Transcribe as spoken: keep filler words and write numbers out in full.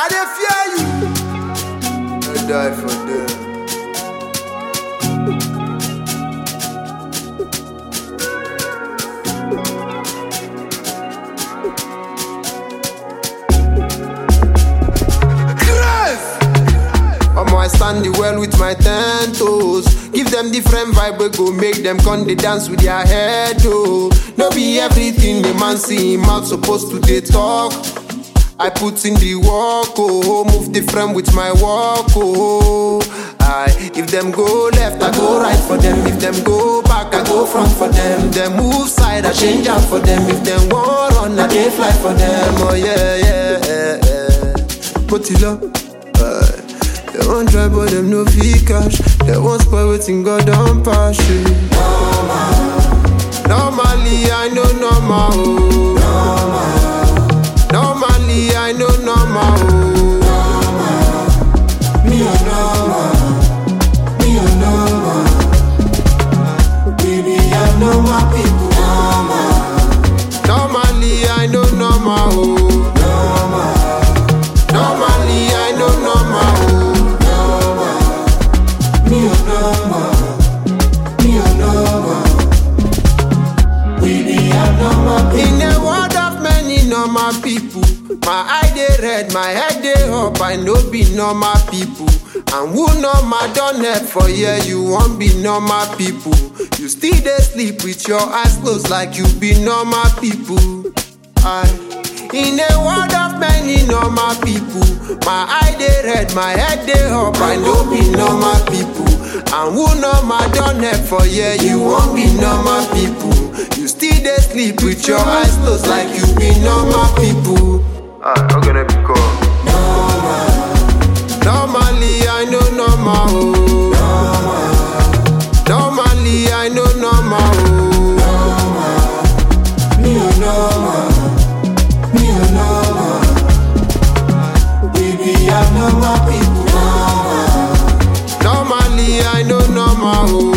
I dey fear you. I die for them. Omo, I stand the well with my ten toes. Give them different vibe, we go make them come they dance with their head, oh. No be everything the man see him out supposed to they talk. I put in the work, oh. Move different with my walk, oh. I, if them go left, I go right for them. If them go back, I go front for them. Them move side, I change out for them. If them want run, I can fly for them. Oh yeah, yeah, yeah, yeah. Put it up. Uh, They won't try but them no fee cash. They won't spoil waiting God don't pass it. Normal. Normally I know normal, oh. Normal. Normally I know normal, oh. Normal. Me a normal. Me a normal. Baby I know my people. Normal. Normally I know normal, oh. Normal. Normally I know normal, oh. Me a normal, me a normal. We be a normal people. In a world of many normal people, my eye dey red, my head dey up. I know be normal people. And who normal done it for yeah, you won't be normal people. You still dey sleep with your eyes closed like you be normal people. I In a world of many normal people, my eye dey red, my head dey up. I know be normal people. And who normal done it for yeah, you won't be normal people. You still dey sleep with your eyes closed like you be normal people. Ah, how gonna be called? Normal. Normally I know normal, oh. Normal. Normally I know normal, oh. Normal. Me a normal. Me a normal. Baby I know my people. Normal. Normally I know normal, oh.